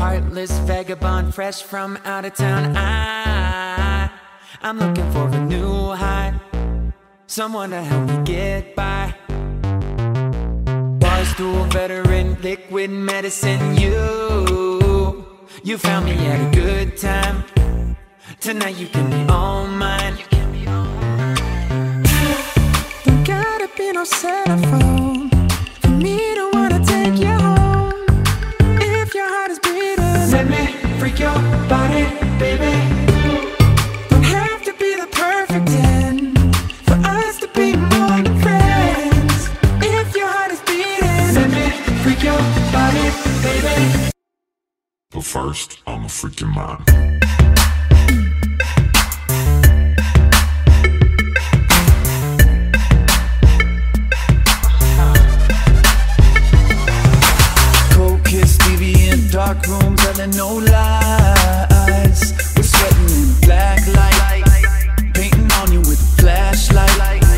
heartless vagabond fresh from out of town. I'm looking for a new high, someone to help me get by. Barstool veteran, liquid medicine. You found me at a good time. Tonight you can be all mine. Don't gotta be no cell phone for me to wanna take you home. If your heart is beating, let me freak your body, baby. Don't have to be the perfect 10 for us to be more than friends. If your heart is beating, let me freak your body, baby. But first, I'ma freak your mind. Cold kiss, Stevie in dark room, telling no lies. We're sweating in black light, painting on you with a flashlight.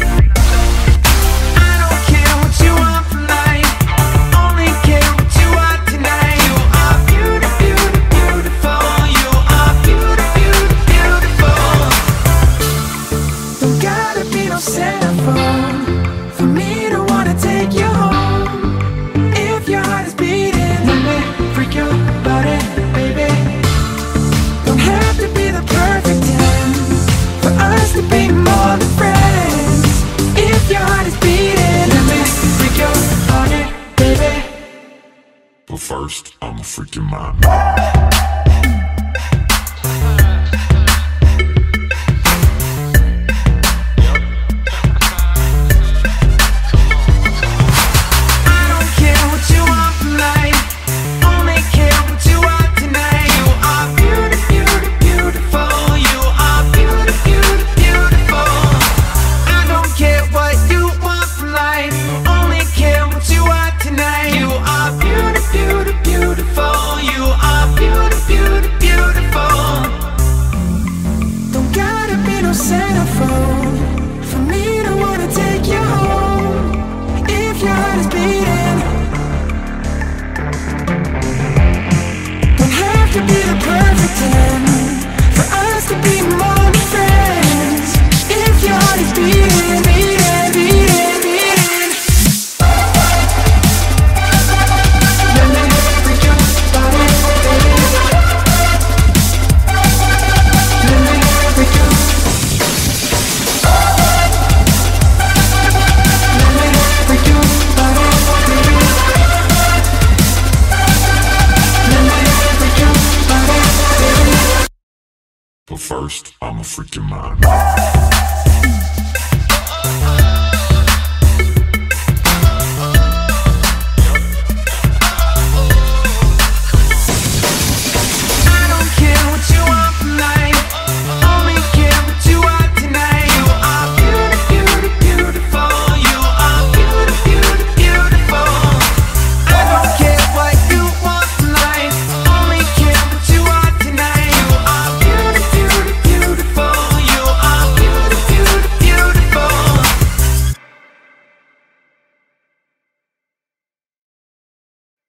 I don't care what you want from life, only care what you are tonight. You are beautiful, beautiful. You are beautiful, beautiful. Don't gotta be no cell phone for me to wanna take you home. If your heart is beating, let me freak your body, baby. Don't have to be the perfect 10 for us to be more than friends. If your heart is beating, let me freak your body, baby. But first, I'ma freak your mind. I don't care what you want from life, only care what you are tonight. You are beautiful, beautiful. You are beautiful, beautiful. I don't care what you want from life, only care what you are tonight. You are beautiful, beautiful. You are beautiful, beautiful. Don't gotta be no cell phone for me to wanna take you home. If your heart is beating, don't have to be the perfect 10 for us to be more than friends. If your heart is beating, beating, beating, beating, let me freak your body, baby. Let me freak your, let me freak your body, baby. Let me freak your body, baby. But first, I'ma freak your mind.